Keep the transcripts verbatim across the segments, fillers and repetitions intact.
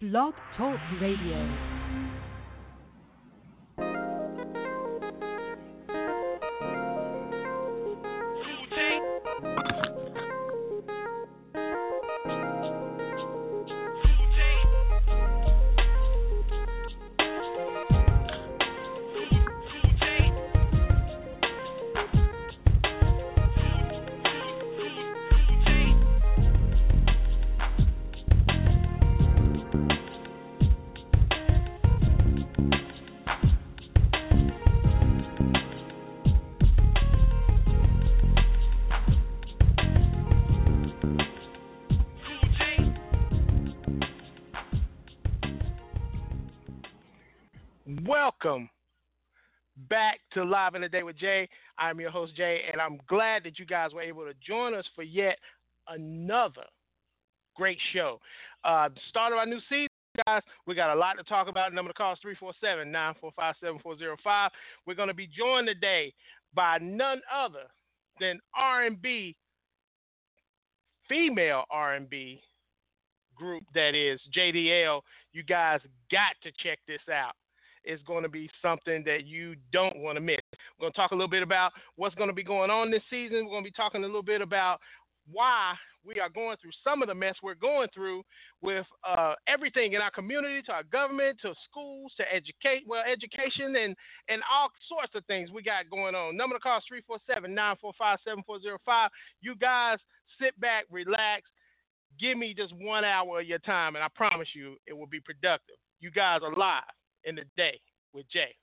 Blog Talk Radio. Welcome back to Live in the Day with Jay. I'm your host, Jay, and I'm glad that you guys were able to join us for yet another great show. Uh, start of our new season, guys. We got a lot to talk about. Number to call is three four seven, nine four five, seven four zero five. We're going to be joined today by none other than R and B, female R and B group that is J D L. You guys got to check this out. It's going to be something that you don't want to miss. We're going to talk a little bit about what's going to be going on this season. We're going to be talking a little bit about why we are going through some of the mess we're going through with uh, everything in our community, to our government, to schools, to educate, well, education, and, and all sorts of things we got going on. Number to call is three four seven, nine four five, seven four zero five. You guys sit back, relax. Give me just one hour of your time, and I promise you it will be productive. You guys are live in the day with Jay.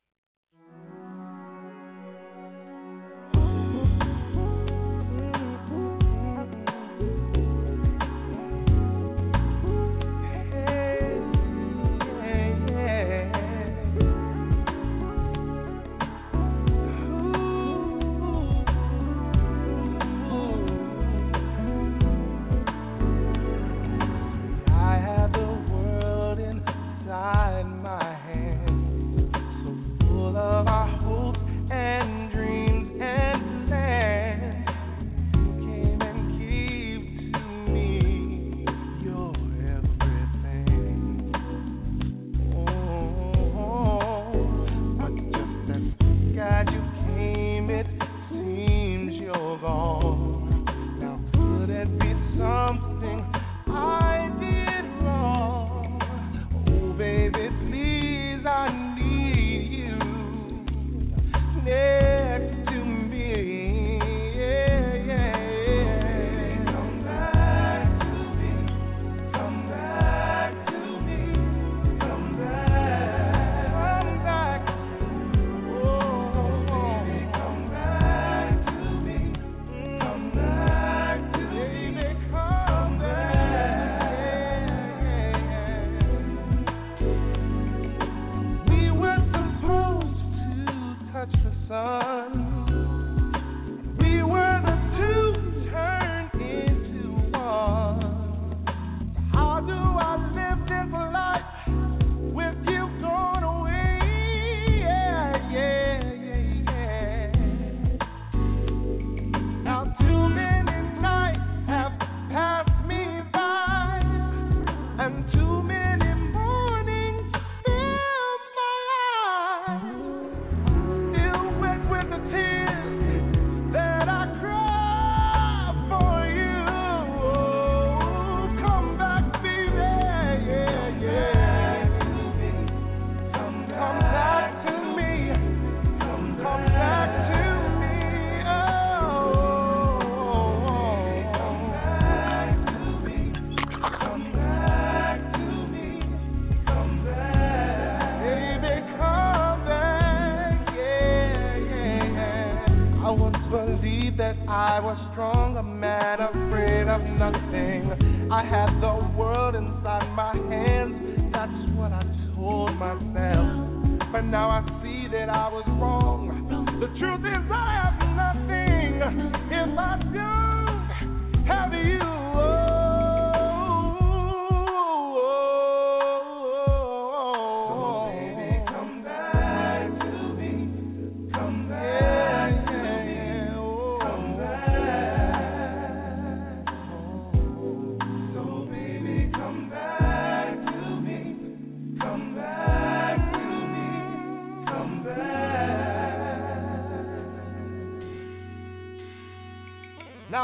Come back to me.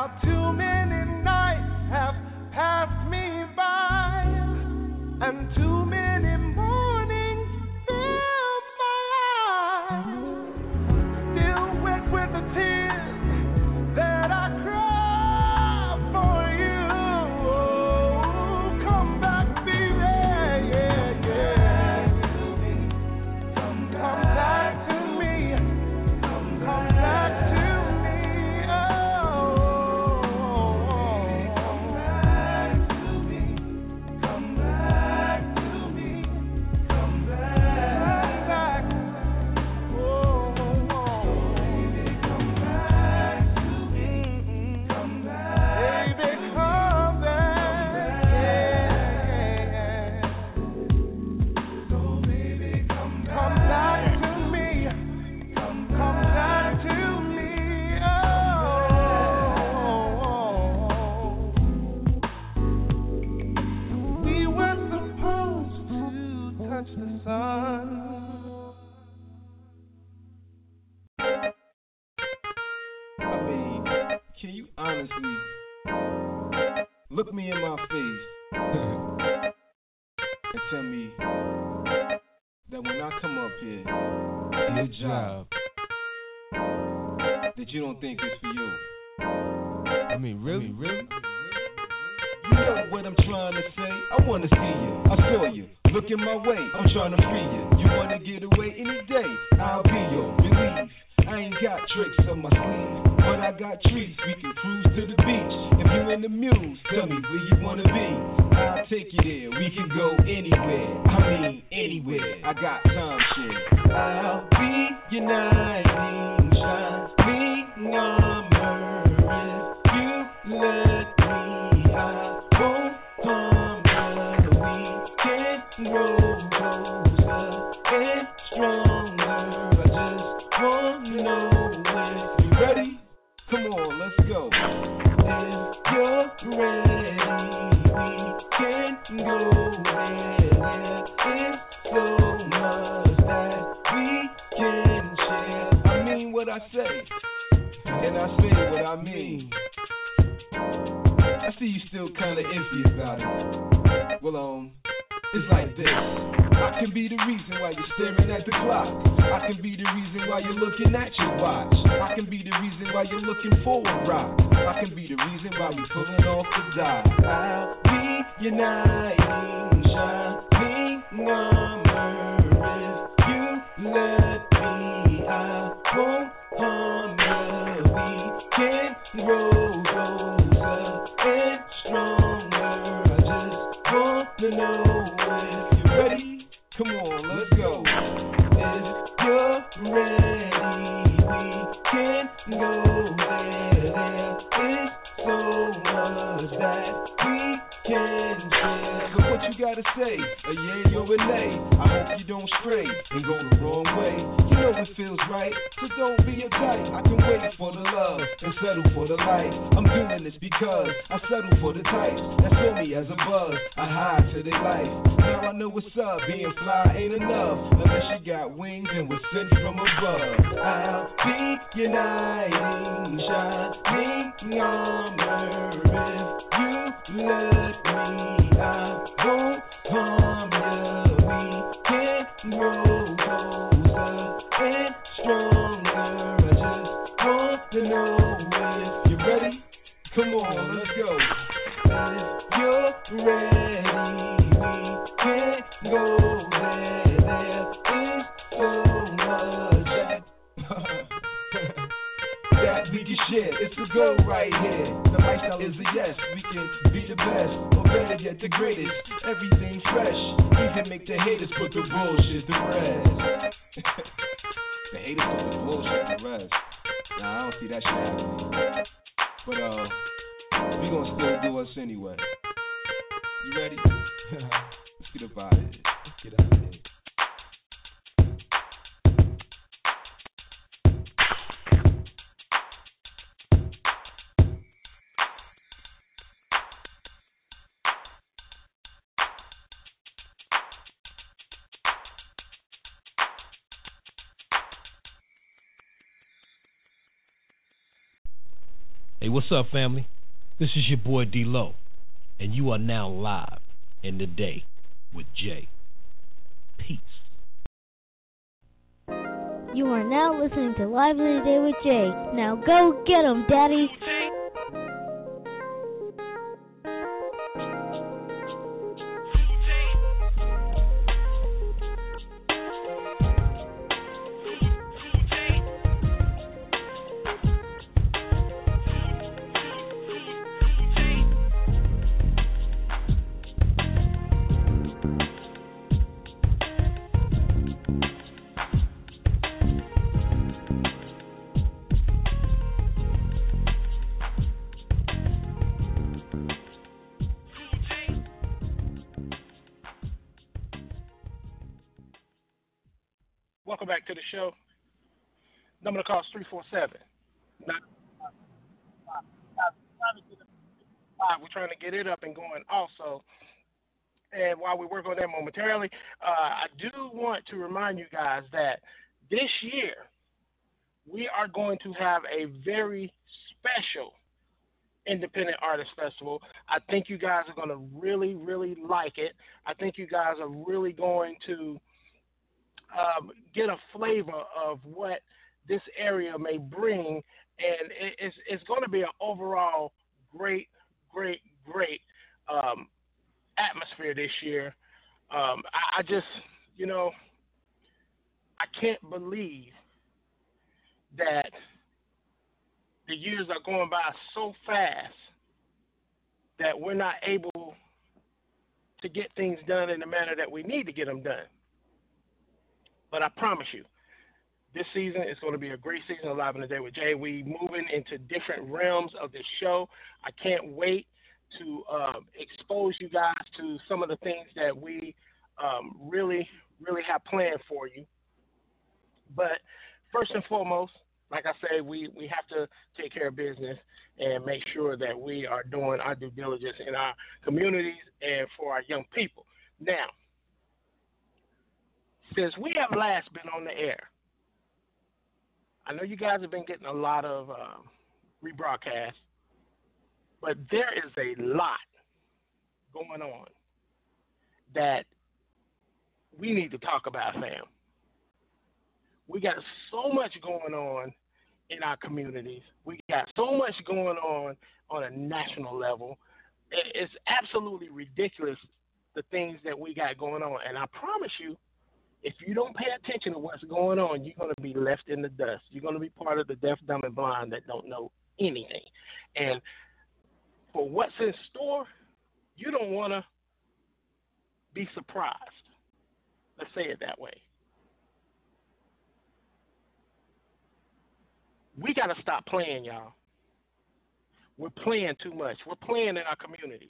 too many nights have passed me by, and too many mornings fill my eyes, still wet with the tears that I cry for you. Oh, come back, baby, yeah, yeah. Come back to me, come back to me, oh. Come back to me, come back to me, come back, oh, baby, come back to me, come back, baby, come back, yeah. So baby, come back to me, come back to me, oh. We were supposed to touch the sun. I mean, can you honestly look me in my face and tell me that when I come up here, your job, that you don't think it's for you? I mean, really? Really? You know what I'm trying to say? I wanna see you, I saw you, looking my way, I'm trying to free you. You wanna get away any day, I'll be your relief. I ain't got tricks on my sleeve, but I got treats, we can cruise to the beach. If you in the muse, tell me where you wanna be, I'll take you there, we can go anywhere. I mean, anywhere, I got time shit. I'll be your knight in shining armor. If you let me, I won't harm you. We can grow closer and stronger. I just wanna know if you ready. Come on, let's go. If you're ready, we can go where there is so much that we can share. I mean what I say, and I say what I mean. I see you still kinda iffy about it. Well, um, it's like this. I can be the reason why you're staring at the clock. I can be the reason why you're looking at your watch. I can be the reason why you're looking for a rock. I can be the reason why you're pulling off the dial. I'll be your knight in shining armor. If you let me, I won't harm you. We can grow closer and stronger. I just wanna know if you're ready. Come on, let's go. If you're ready, we can go where there is so much that we can share. So what you gotta say, a yay or a nay? I hope you don't stray and go the wrong way. You know it feels right, so don't be uptight. I can wait for the love and settle for the life. I'm doing this because I settle for the types that saw me as a buzz. I hide to their life. Now I know what's up, being fly ain't enough unless you got wings and was sent from above. I'll be your knight in shining armor. If you let me, I won't harm you. We can grow closer and stronger. I just want to know if you're ready. Come on, let's go. If you're ready, we can go there. There is so much that, that we can share. It's a go right here. The lifestyle is a yes. We can be the best, or better yet, the greatest. Everything fresh. Even make the haters put the bullshit to rest. The haters put the bullshit to rest. Nah, I don't see that shit happening. But uh, we gonna still do us anyway. You ready? Let's get up out of here. Let's get out of here. Hey, what's up, family? This is your boy D-Lo, and you are now live in the day with Jay. Peace. You are now listening to Live in the Day with Jay. Now go get 'em, Daddy. Welcome back to the show. Number to call is three four seven. We're trying to get it up and going also. And while we work on that momentarily, uh, I do want to remind you guys that this year we are going to have a very special Independent Artist Festival. I think you guys are going to really, really like it. I think you guys are really going to Um, get a flavor of what this area may bring, and it, it's, it's going to be an overall great, great, great um, atmosphere this year. Um, I, I just, you know, I can't believe that the years are going by so fast that we're not able to get things done in the manner that we need to get them done. But I promise you, this season is going to be a great season of Live in the Day with Jay. We moving into different realms of this show. I can't wait to um, expose you guys to some of the things that we um, really, really have planned for you. But first and foremost, like I say, we, we have to take care of business and make sure that we are doing our due diligence in our communities and for our young people. Now, since we have last been on the air, I know you guys have been getting a lot of um, rebroadcasts, but there is a lot going on that we need to talk about, fam. We got so much going on in our communities. We got so much going on on a national level. It's absolutely ridiculous, the things that we got going on. And I promise you, if you don't pay attention to what's going on, you're going to be left in the dust. You're going to be part of the deaf, dumb, and blind that don't know anything. And for what's in store, you don't want to be surprised. Let's say it that way. We got to stop playing, y'all. We're playing too much. We're playing in our communities.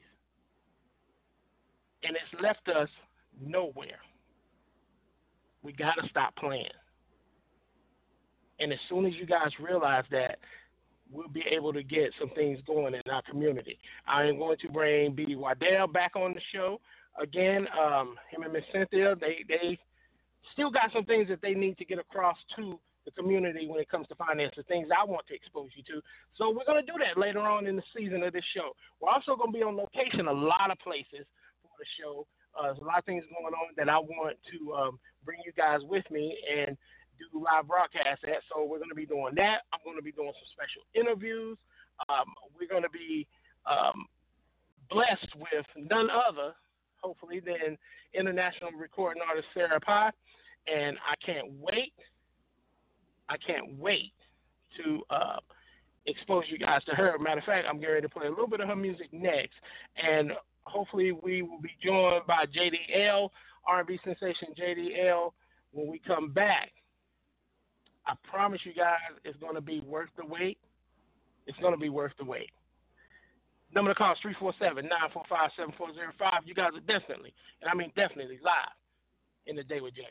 And it's left us nowhere. We got to stop playing. And as soon as you guys realize that, we'll be able to get some things going in our community. I am going to bring B D Waddell back on the show. Again, um, him and Miss Cynthia, they, they still got some things that they need to get across to the community when it comes to finance, the things I want to expose you to. So we're going to do that later on in the season of this show. We're also going to be on location a lot of places for the show. Uh, there's a lot of things going on that I want to um, bring you guys with me and do live broadcasts at. So we're going to be doing that. I'm going to be doing some special interviews. Um, we're going to be um, blessed with none other, hopefully, than international recording artist Sarah Pye. And I can't wait. I can't wait to uh, expose you guys to her. Matter of fact, I'm getting ready to play a little bit of her music next. And hopefully we will be joined by J D L, R and B sensation J D L, when we come back. I promise you guys it's going to be worth the wait. It's going to be worth the wait. Number to call is three four seven, nine four five, seven four zero five. You guys are definitely, and I mean definitely, live in the Day with Jay.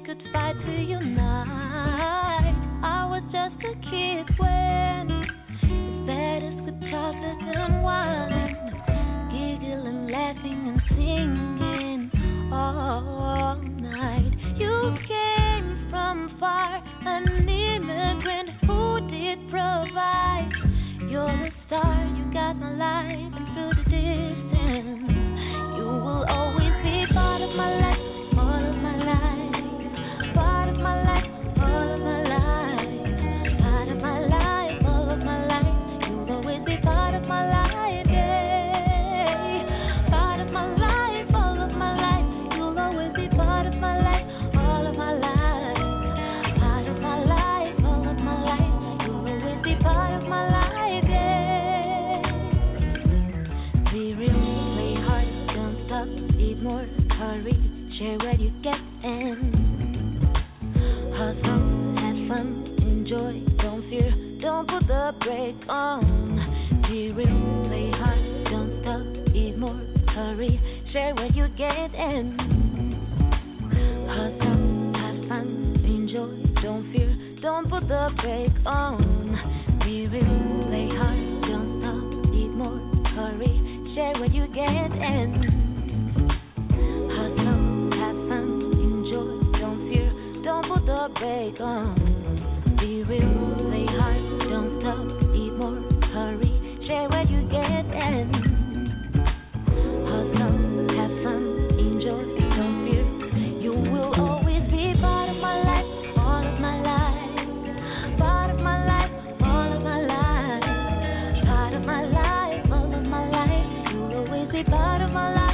could fight to unite. I was just a kid when the status could talk and unwind, giggling, laughing, and singing all night. You came from far, an immigrant who did provide. You're the star, you got my life, and through the distance, you will always be part of my life, all of my life, part of my life, all of my life, part of my life, all of my life. You'll always be part of my life, yeah. Part of my life, all of my life. You'll always be part of my life, all of my life, part of my life, all of my life. You'll always be part of my life. More hurry, share where you get in. Hustle, have fun, enjoy, don't fear, don't put the brake on. Be real, play hard, don't stop, eat more, hurry, share where you get in. Hustle, have fun, enjoy, don't fear, don't put the brake on. Be real, play hard, don't stop, eat more, hurry, share where you get in. Don't put the brake on. Be real, play hard, don't stop, eat more, hurry, share where you get in. Hustle, have fun, enjoy, don't fear. You will always be part of my life, all of my life, part of my life, all of my life, part of my life, all of my life. You'll always be part of my life.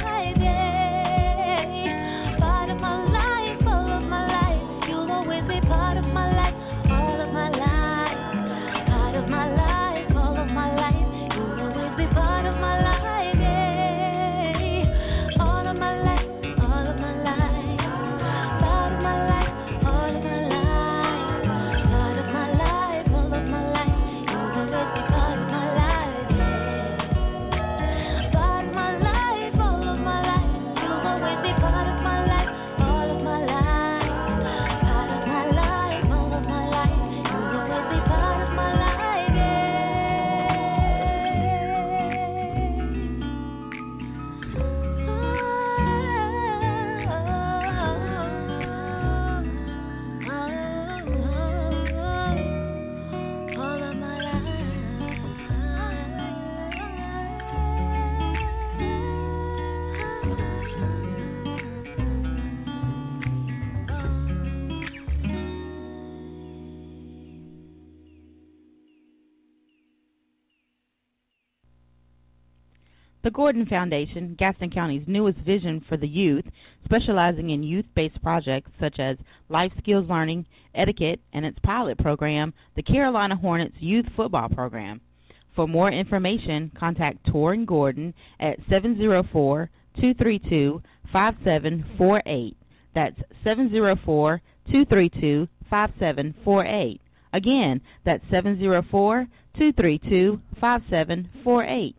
The Gordon Foundation, Gaston County's newest vision for the youth, specializing in youth-based projects such as life skills learning, etiquette, and its pilot program, the Carolina Hornets Youth Football Program. For more information, contact Torin Gordon at seven zero four, two three two, five seven four eight. That's seven zero four, two three two, five seven four eight. Again, that's seven zero four, two three two, five seven four eight.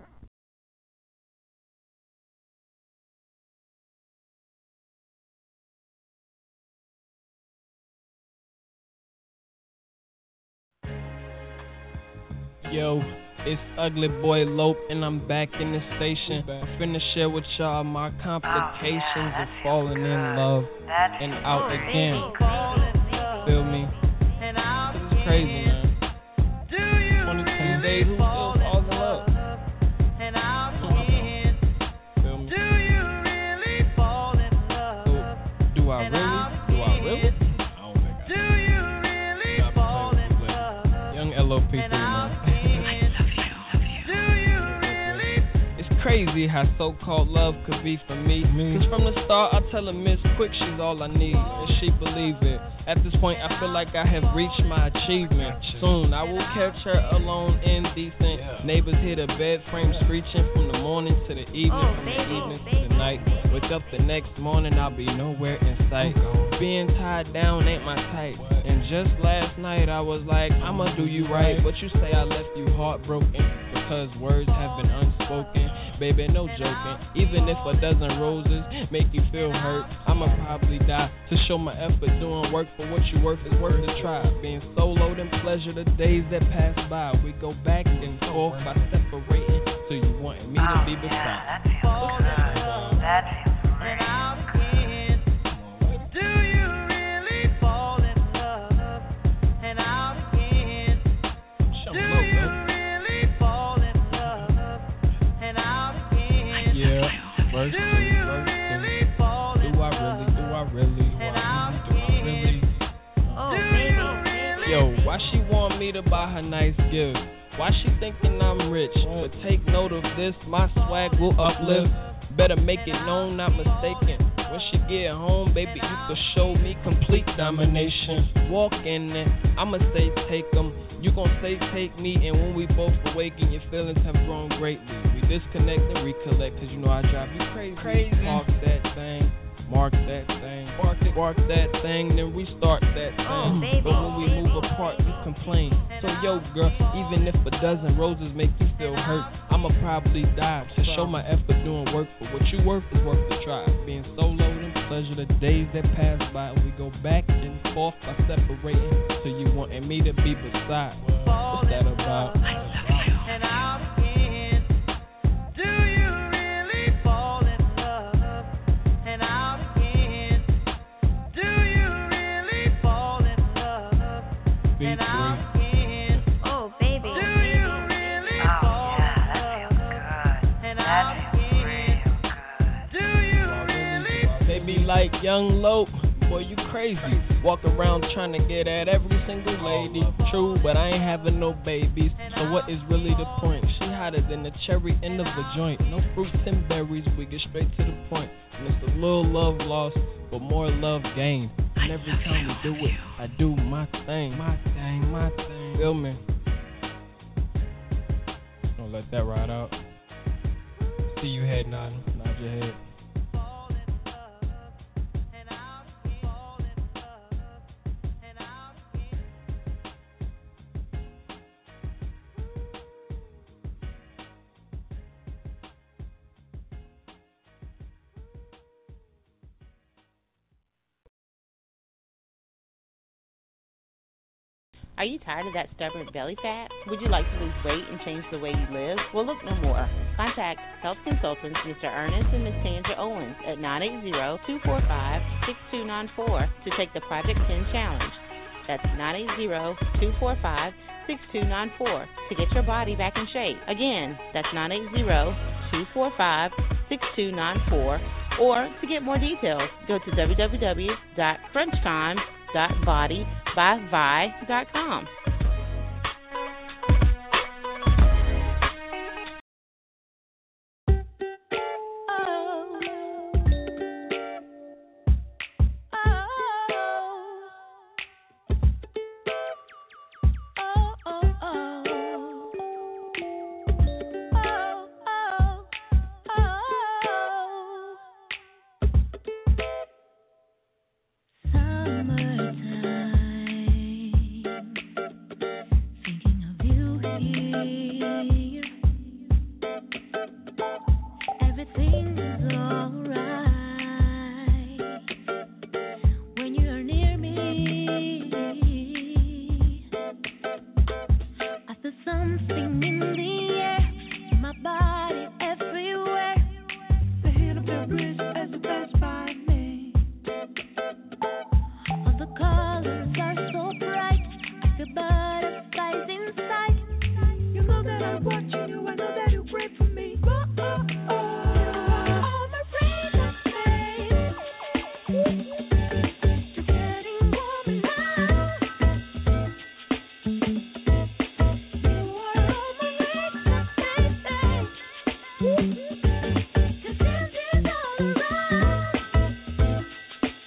Yo, it's Ugly Boy Lope, and I'm back in the station. I'm finna share with y'all my complications of falling in love and out again. Feel me? It's crazy, man. twenty-two days, who still falls in love? Feel me? Do, do I really? Do I really? I don't think I do. Young L O P three, man. Crazy how so-called love could be for me. Cause from the start I tell her Miss Quick she's all I need, and she believe it. At this point I feel like I have reached my achievement. Soon I will catch her alone indecent. Neighbors hear the bed frame screeching from the morning to the evening, from the evening to the night. Wake up the next morning, I'll be nowhere in sight. being tied down ain't my type. And just last night I was like, I'ma do you right. But you say I left you heartbroken because words have been unspoken. Baby, no joking. Even if a dozen roses make you feel hurt, I'ma probably die to show my effort. Doing work for what you worth is worth the try. Being soloed in pleasure the days that pass by. We go back and forth by separating. So you wanted me to be beside. Oh, that feels good. That feels great. Do you really fall in love? And out again. Do you really fall in love? And out again. Yeah, first Do thing, you first thing. really fall in Do I really, do I really, do And I out really, do I really? Oh, baby. Yo, why she want me to buy her nice gift? Why she thinking I'm rich? But take note of this, my swag will uplift. Better make it known, not mistaken. When she get home, baby, you can show me complete domination. Walk in it, I'ma say take 'em. You gon' say take me, and when we both awaken, your feelings have grown greatly. We disconnect and recollect, cause you know I drive you crazy. Crazy. Mark that thing, mark that thing, mark it, mark that thing, then restart that thing. Oh, baby. But when we move apart, you complain. So yo, girl, even if a dozen roses make you feel hurt, I'ma probably die to show my effort doing work for what you worth is worth the try. Being soloed in pleasure the days that pass by, and we go back and forth by separating. So you wanted me to be beside. What's that about? And out again. Do you really fall in love? And out again. Do you really fall in love? Beat And out three. again. Oh, baby. Do you really fall in love? And out again. Do you really? They be like, young Lope, boy, you crazy. Walk around trying to get at every single lady. True, but I ain't having no babies. So what is really the point? She hotter than the cherry end of a joint. No fruits and berries, we get straight to the point. And it's a little love lost, but more love gained. And every time we do it, I do my thing. My thing, my thing. Feel me? Don't let that ride out. See you head nodding. Nod your head. Are you tired of that stubborn belly fat? Would you like to lose weight and change the way you live? Well, look no more. Contact Health Consultants Mister Ernest and Miss Tandra Owens at nine eight zero, two four five, six two nine four to take the Project ten Challenge. That's nine eight zero, two four five, six two nine four to get your body back in shape. Again, that's nine eight zero, two four five, six two nine four. Or to get more details, go to w w w dot crunch time dot body by vi dot com.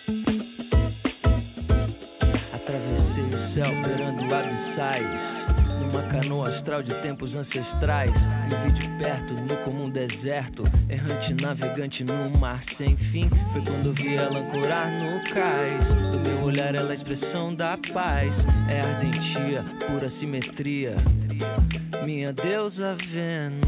Atravessei o céu beirando abissais. numa canoa astral de tempos ancestrais. Me vi de perto, no comum deserto, errante navegante no mar sem fim. Foi quando vi ela ancorar no cais. Do meu olhar ela é a expressão da paz. É ardentia, pura simetria, minha deusa Vênus.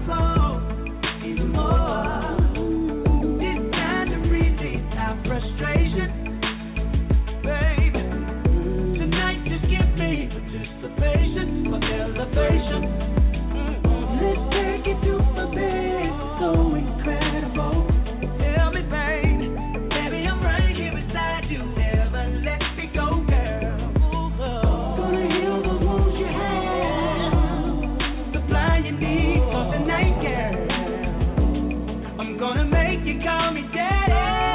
Frustrated. I'm gonna make you call me daddy.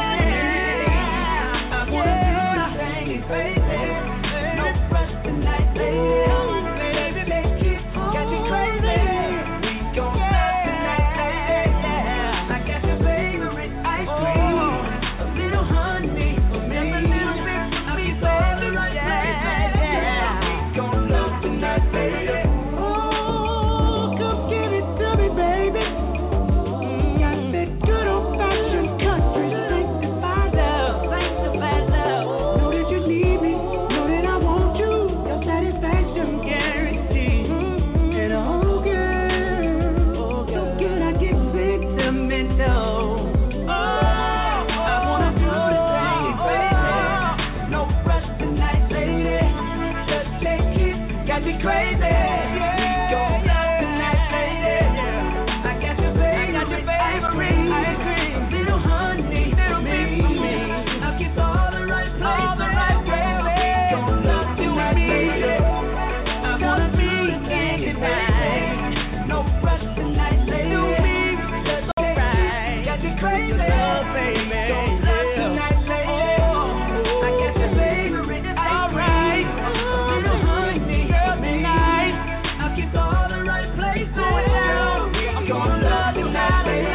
I wanna do the thing, baby. No rush tonight, baby. Baby, make it got me crazy. We gon' love tonight, baby. I got your favorite ice cream, a little honey for me. I'll be all the right place. We gon' love tonight, baby. Oh, come give it to me, baby. Got that good old-fashioned country sanctified love, sanctified love. Know that you need me, know that I want you. Your satisfaction guaranteed. And oh girl, so good I get sentimental. Oh, I wanna do the thing, baby. No rush tonight, lady. Just take it, got me crazy. We gon' love tonight, lady. I got your favorite, got your favorite ice cream, a little honey, little bit for me. I'll get all the right places, all the right ways. We gon' love tonight, lady. I wanna be in tonight. No rush tonight, lady. Just alright, got you crazy, baby. Gon' love tonight, lady. I got your favorite, alright. A little honey, girl, tonight. I'll get all the right places. I'm gonna love tonight, baby.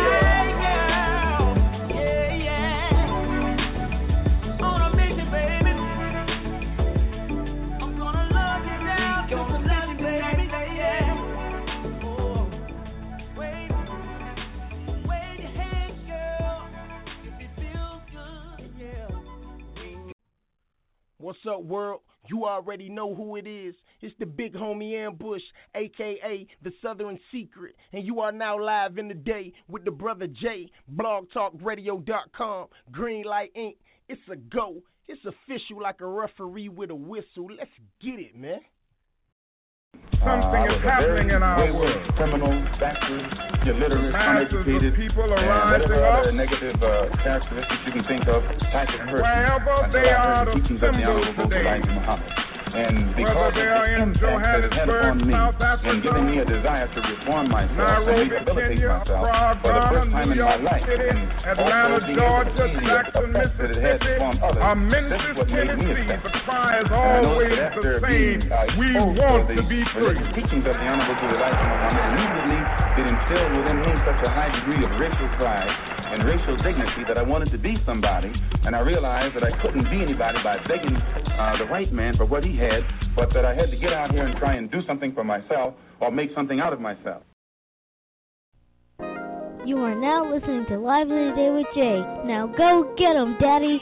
Yeah, yeah. On a mission, baby. I'm gonna love you now. Gonna love you, baby. Yeah. Oh, wave, wave your hands, girl. If it feels good, yeah. What's up, world? You already know who it is. It's the big homie Ambush, a k a. The Southern Secret. And you are now live in the day with the brother Jay, blog talk radio dot com, Greenlight Incorporated. It's a go. It's official like a referee with a whistle. Let's get it, man. Something is happening in our world. Criminal, backward, illiterate, Masses of uneducated, people are and rising whatever up. other negative uh, characteristics you can think of, type of person. Wherever until they I heard are the teachings of the assembled Honorable today. Elijah Muhammad. And Whether because they of are the in impact that it had Johannesburg, upon me, South and giving me a Africa, desire to reform myself Nairobi, and rehabilitate Kenya, myself Prague, for the Ghana, first time New in my York life, City, and Atlanta, also being able to Georgia, see the Jackson, effect that it had Mississippi, upon others, are this Memphis, is what made me Tennessee. effective. The cry is And I know always that the after same. being uh, We exposed want the to be free. religious teachings of the Honorable Elijah Muhammad, immediately it instilled within me such a high degree of racial pride and racial dignity that I wanted to be somebody, and I realized that I couldn't be anybody by begging uh, the white man for what he had, but that I had to get out here and try and do something for myself or make something out of myself. You are now listening to Live in the Day with Jay. Now go get 'em, Daddy.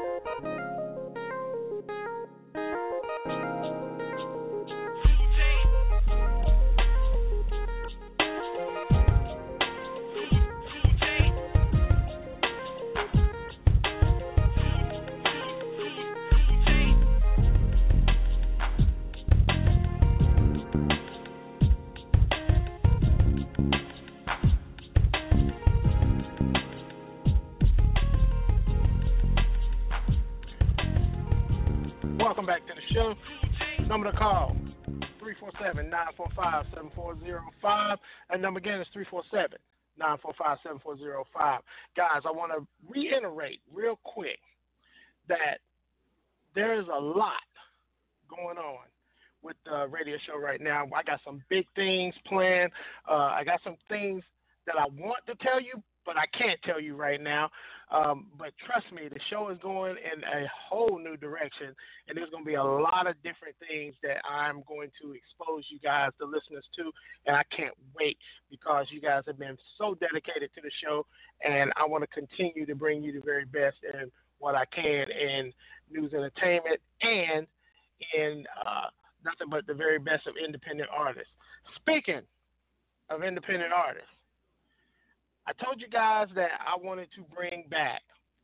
Welcome back to the show. Number to call, three four seven, nine four five, seven four zero five. And number again is three four seven, nine four five, seven four zero five. Guys, I want to reiterate real quick that there is a lot going on with the radio show right now. I got some big things planned. Uh, I got some things that I want to tell you, but I can't tell you right now. Um, but trust me, the show is going in a whole new direction, and there's going to be a lot of different things that I'm going to expose you guys, the listeners, to, and I can't wait because you guys have been so dedicated to the show, and I want to continue to bring you the very best in what I can in news entertainment and in uh, nothing but the very best of independent artists. Speaking of independent artists, I told you guys that I wanted to bring back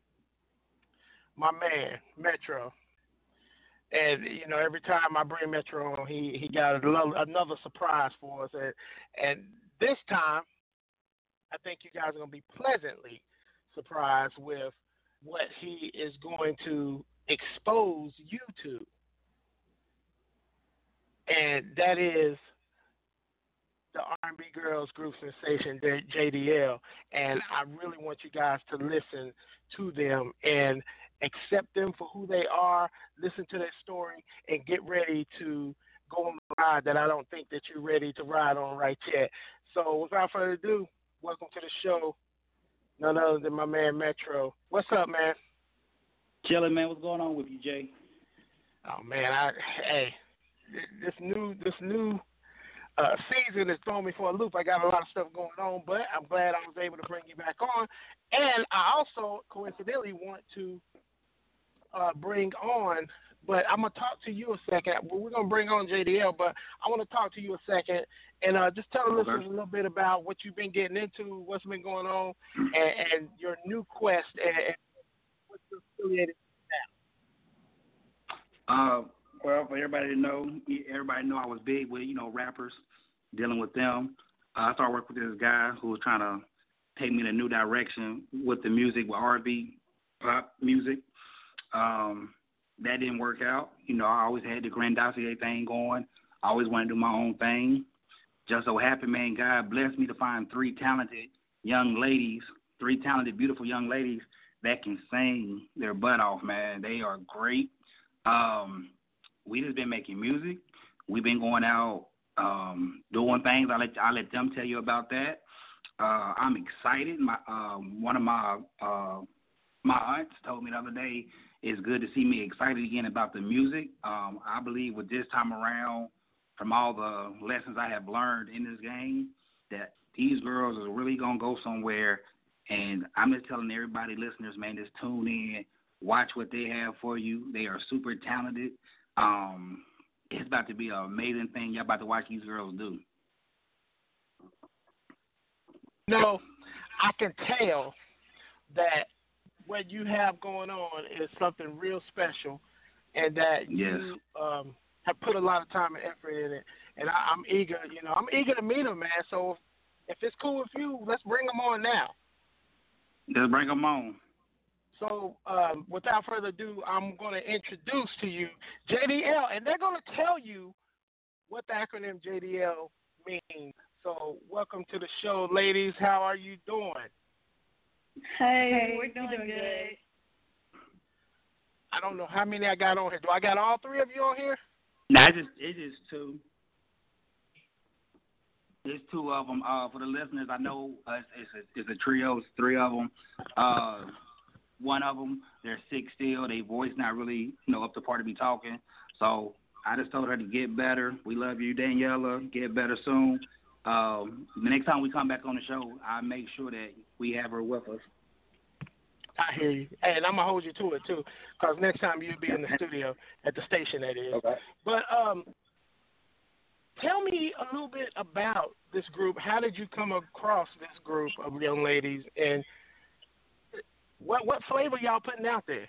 my man, Metro. And, you know, every time I bring Metro on, he, he got another surprise for us. And, and this time, I think you guys are going to be pleasantly surprised with what he is going to expose you to. And that is the R and B Girls Group sensation, J D L, and I really want you guys to listen to them and accept them for who they are, listen to their story, and get ready to go on the ride that I don't think that you're ready to ride on right yet. So without further ado, welcome to the show, none other than my man Metro. What's up, man? Chilling, man. What's going on with you, Jay? Oh man, I hey, this new this new uh, season has thrown me for a loop. I got a lot of stuff going on, but I'm glad I was able to bring you back on. And I also coincidentally want to uh, bring on, but I'm gonna talk to you a second. Well, we're gonna bring on J D L, but I want to talk to you a second and uh, just tell the okay. listeners a little bit about what you've been getting into, what's been going on, and, and your new quest and, and what's affiliated with that. Uh, well, for everybody to know, everybody know I was big with you know rappers, dealing with them. Uh, I started working with this guy who was trying to take me in a new direction with the music, with R and B, pop music. Um, that didn't work out. You know, I always had the Grand Dossier thing going. I always wanted to do my own thing. Just so happened, man, God blessed me to find three talented young ladies, three talented, beautiful young ladies that can sing their butt off, man. They are great. Um, we just been making music. We've been going out um, doing things. I let I let them tell you about that. Uh, I'm excited. My um, one of my uh, my aunts told me the other day, it's good to see me excited again about the music. Um, I believe with this time around, from all the lessons I have learned in this game, that these girls are really going to go somewhere. And I'm just telling everybody, listeners, man, just tune in, watch what they have for you. They are super talented. Um, it's about to be an amazing thing y'all about to watch these girls do. No, I can tell that what you have going on is something real special, and that yes. you um, have put a lot of time and effort in it. And I, I'm eager, you know, I'm eager to meet them, man. So if, if it's cool with you, let's bring them on now. Let's bring them on. So um, without further ado, I'm going to introduce to you J D L, and they're going to tell you what the acronym J D L means. So welcome to the show, ladies. How are you doing? Hey, we're doing, doing good. good. I don't know how many I got on here. Do I got all three of you on here? No, it's just, it's just two. It's two of them. Uh, for the listeners, I know uh, it's, a, it's a trio. It's three of them. Uh, one of them, they're sick still. Their voice not really, you know, up to par to be talking. So I just told her to get better. We love you, Daniela. Get better soon. Um, the next time we come back on the show, I'll make sure that we have her with us. I hear you. And I'm going to hold you to it, too, because next time you'll be in the studio at the station, that is. Okay. But um, tell me a little bit about this group. How did you come across this group of young ladies, and what what flavor y'all putting out there?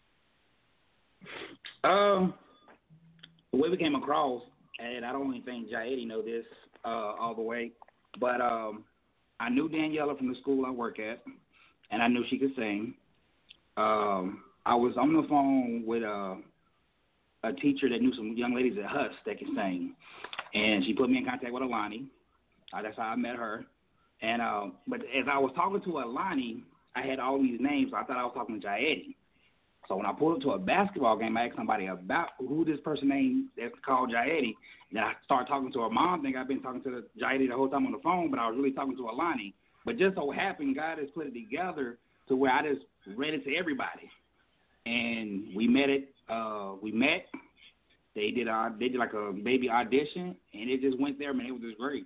Um, the way we came across, and I don't even think Jaedi know this uh, all the way, but um, I knew Daniela from the school I work at, and I knew she could sing. Um, I was on the phone with a, a teacher that knew some young ladies at Huss that could sing, and she put me in contact with Alani. Uh, that's how I met her. And uh, but as I was talking to Alani, I had all these names, so I thought I was talking to Jaedi. So when I pulled up to a basketball game, I asked somebody about who this person named that's called Jaedi. And I started talking to her mom. I think I've been talking to the Jaedi the whole time on the phone, but I was really talking to Alani. But just so happened, God has put it together to where I just read it to everybody. And we met it. Uh, we met. They did our, they did like a baby audition, and it just went there, man. It was just great.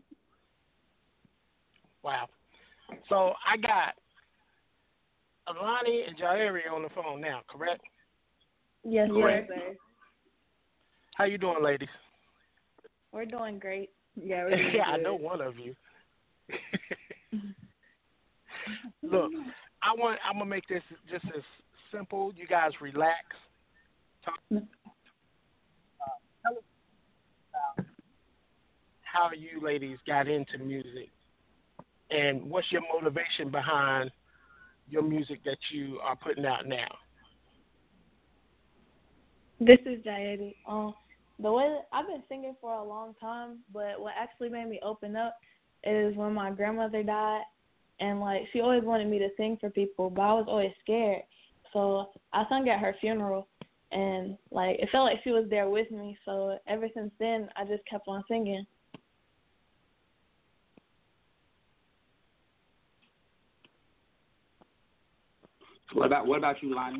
Wow. So I got Alani and Jairi on the phone now, correct? Yes, correct. sir. How you doing, ladies? We're doing great. Yeah, we're doing yeah, I good. know one of you. Look, I want. I'm gonna make this just as simple. You guys relax. Talk. Uh, tell us about how you ladies got into music, and what's your motivation behind your music that you are putting out now? This is Jaedi. Um, the way that I've been singing for a long time, but what actually made me open up is when my grandmother died, and like she always wanted me to sing for people, but I was always scared. So I sung at her funeral, and like it felt like she was there with me. So ever since then, I just kept on singing. What about what about you, Lonnie?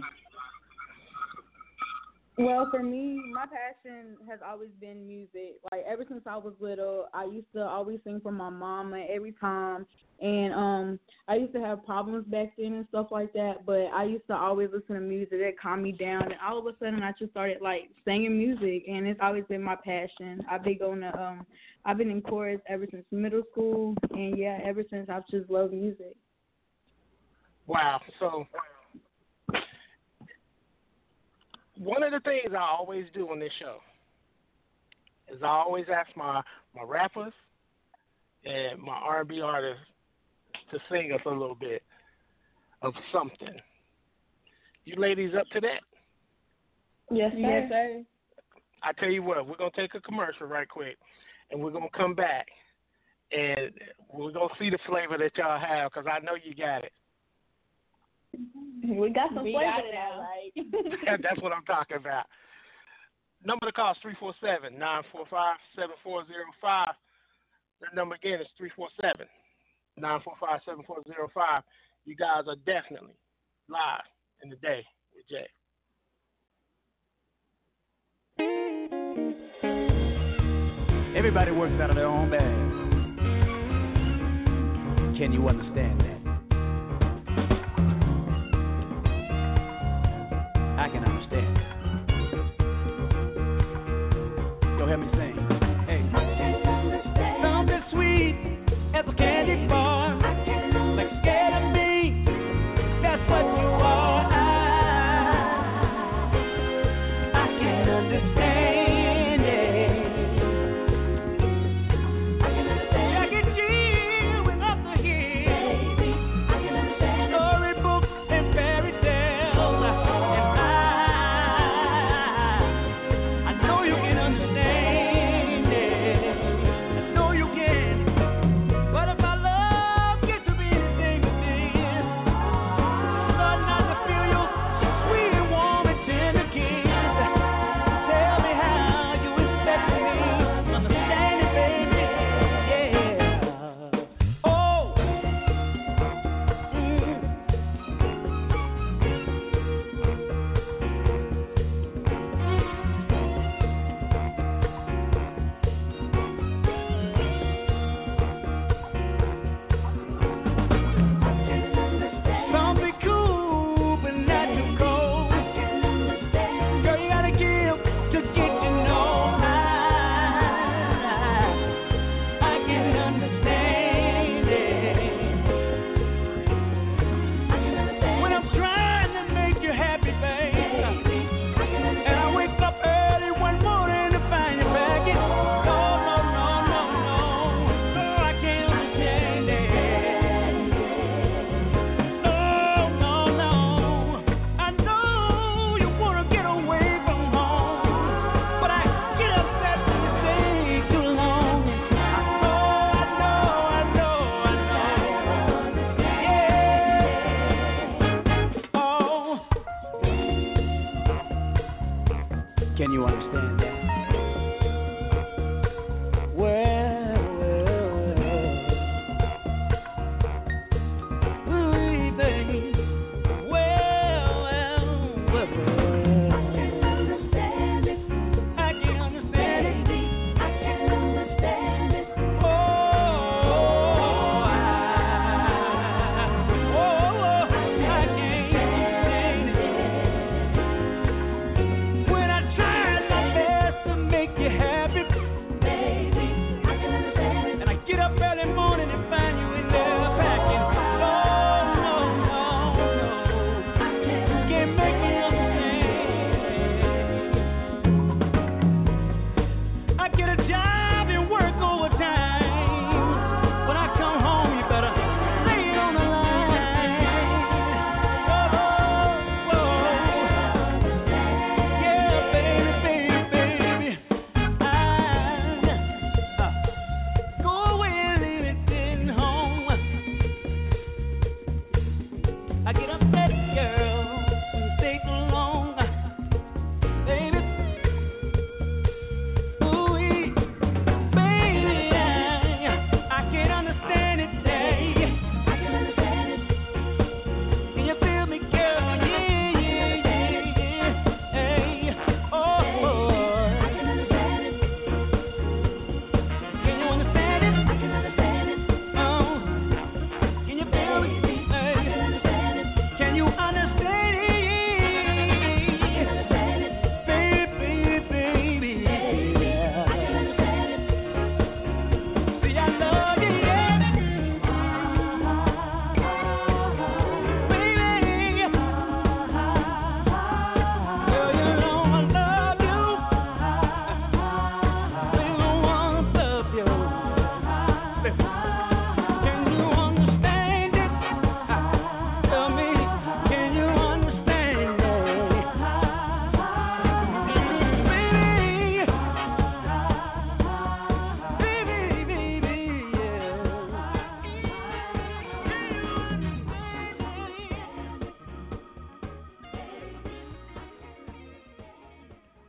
Well, for me, my passion has always been music. Like, ever since I was little, I used to always sing for my mama every time. And um, I used to have problems back then and stuff like that, but I used to always listen to music that calmed me down. And all of a sudden, I just started, like, singing music, and it's always been my passion. I've been going to, um, I've been in chorus ever since middle school, and, yeah, ever since I've just loved music. Wow. So one of the things I always do on this show is I always ask my, my rappers and my R and B artists to sing us a little bit of something. You ladies up to that? Yes, sir. Yes, sir. I tell you what, we're going to take a commercial right quick, and we're going to come back, and we're going to see the flavor that y'all have, because I know you got it. We got some We flavor got it now, right? Yeah, that's what I'm talking about. Number to call is three four seven, nine four five, seven four zero five. The number again is three four seven, nine four five, seven four zero five. You guys are definitely live in the day with Jay. Everybody works out of their own bags. Can you understand that? I can understand. Go help me sing. Hey. Something sweet as a candy bar. Like scared of me. That's what you are. I, I can understand it. I can understand. I can chill with up to here.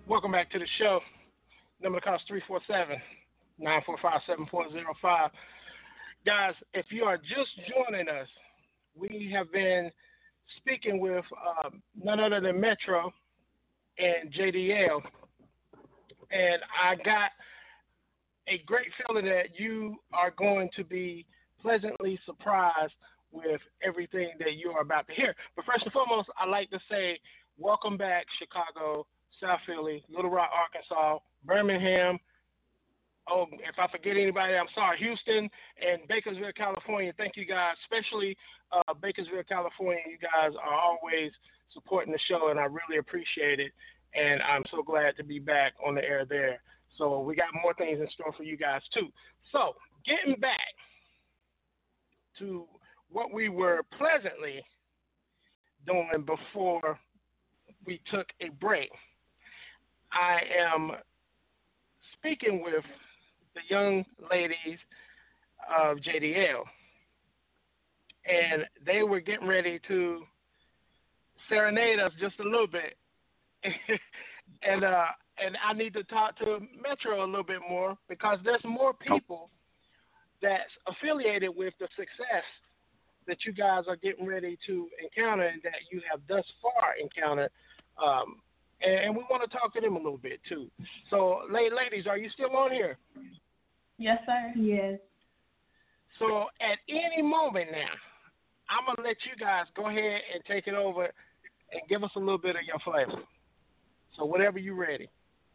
Welcome back to the show. Number to call is three four seven, nine four five, seven four zero five. Guys, if you are just joining us, we have been speaking with uh, none other than Metro and J D L. And I got a great feeling that you are going to be pleasantly surprised with everything that you are about to hear. But first and foremost, I'd like to say welcome back, Chicago, South Philly, Little Rock, Arkansas, Birmingham. Oh, if I forget anybody, I'm sorry. Houston and Bakersville, California. Thank you guys, especially uh, Bakersville, California. You guys are always supporting the show, and I really appreciate it. And I'm so glad to be back on the air there. So we got more things in store for you guys, too. So getting back to what we were pleasantly doing before we took a break, I am speaking with the young ladies of J D L, and they were getting ready to serenade us just a little bit. and uh, and I need to talk to Metro a little bit more because there's more people that's affiliated with the success that you guys are getting ready to encounter and that you have thus far encountered. Um, and, and we want to talk to them a little bit, too. So, ladies, are you still on here? Yes, sir. Yes. So, at any moment now, I'm going to let you guys go ahead and take it over and give us a little bit of your flavor. So, whenever you're ready.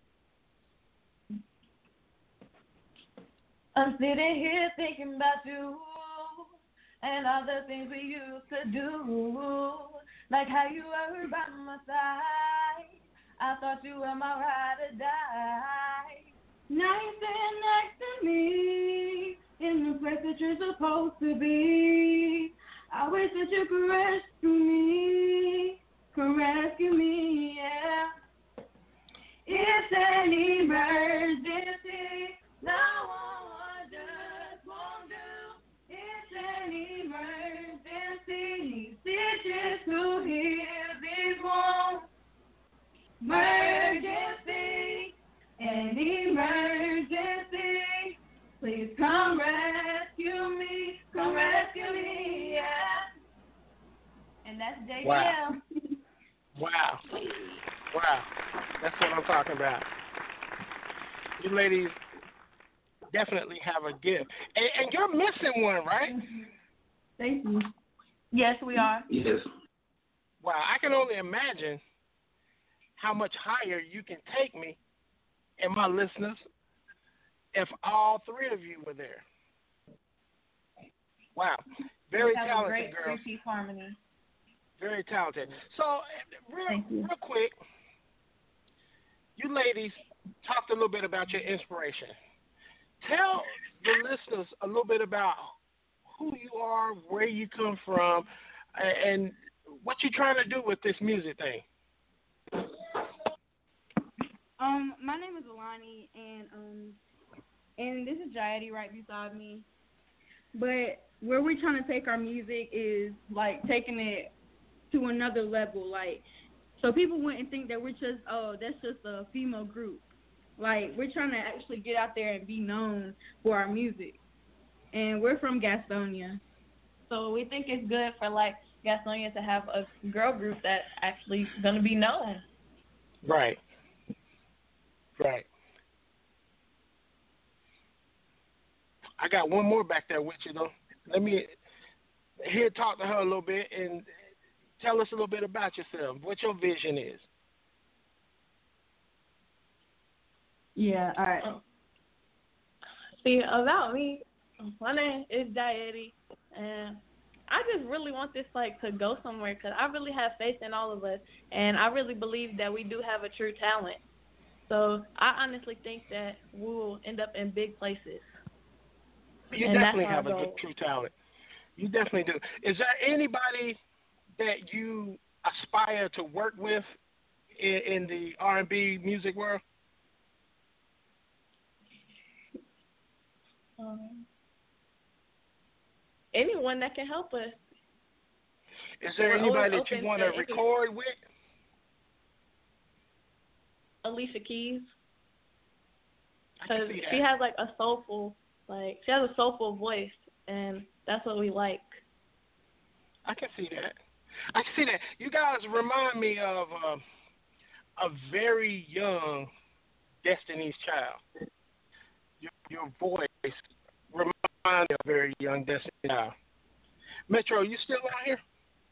I'm sitting here thinking about you and all the things we used to do, like how you were by my side. I thought you were my ride or die. Now you stand next to me in the place that you're supposed to be. I wish that you could rescue me, could rescue me, yeah. It's an emergency, no one just won't do. It's an emergency, need stitches to heal these wounds. Emergency, an emergency, please come rescue me, come rescue me, yeah. And that's J D L. Wow. Wow. Wow. That's what I'm talking about. You ladies definitely have a gift. And, and you're missing one, right? Thank you. Yes, we are. Yes. Wow. I can only imagine how much higher you can take me and my listeners if all three of you were there. Wow. Very we have talented a great girls. three-piece harmony. Very talented. So, real, real quick, you ladies talked a little bit about your inspiration. Tell the listeners a little bit about who you are, where you come from, and what you're trying to do with this music thing. Um, my name is Alani, and um, and this is Jayadi right beside me. But where we're trying to take our music is like taking it to another level, like so people wouldn't think that we're just oh that's just a female group. Like we're trying to actually get out there and be known for our music. And we're from Gastonia, so we think it's good for like Gastonia to have a girl group that's actually gonna be known. Right. Right. I got one more back there with you, though. Let me here talk to her a little bit and tell us a little bit about yourself, what your vision is. Yeah, all right. See, about me, my name is Jayadi, and I just really want this like to go somewhere because I really have faith in all of us, and I really believe that we do have a true talent. So I honestly think that we'll end up in big places. You and definitely that's have a our good goal. true talent. You definitely do. Is there anybody that you aspire to work with in, in the R and B music world? Um, anyone that can help us. Is there We're anybody always that you open want to to any- record with? Alicia Keys. I can Because see she that. has like a soulful, like she has a soulful voice, and that's what we like. I can see that. I can see that. You guys remind me of uh, a very young Destiny's Child. Your, your voice reminds me of a very young Destiny's Child. Metro, you still out here?